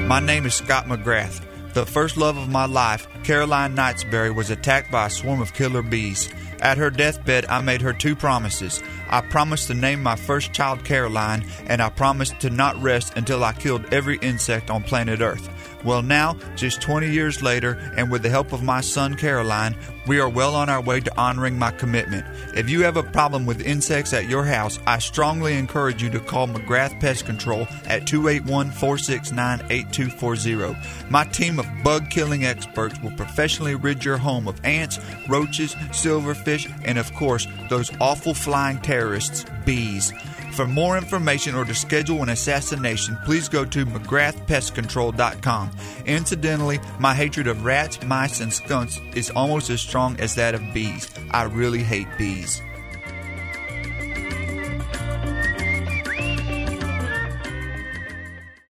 My name is Scott McGrath. The first love of my life, Caroline Knightsbury, was attacked by a swarm of killer bees. At her deathbed, I made her two promises. I promised to name my first child Caroline, and I promised to not rest until I killed every insect on planet Earth. Well, now, just 20 years later, and with the help of my son Caroline, we are well on our way to honoring my commitment. If you have a problem with insects at your house, I strongly encourage you to call McGrath Pest Control at 281-469-8240. My team of bug-killing experts will professionally rid your home of ants, roaches, silverfish, and of course, those awful flying terrorists, bees. For more information or to schedule an assassination, please go to McGrathPestControl.com. Incidentally, my hatred of rats, mice, and skunks is almost as strong as that of bees. I really hate bees.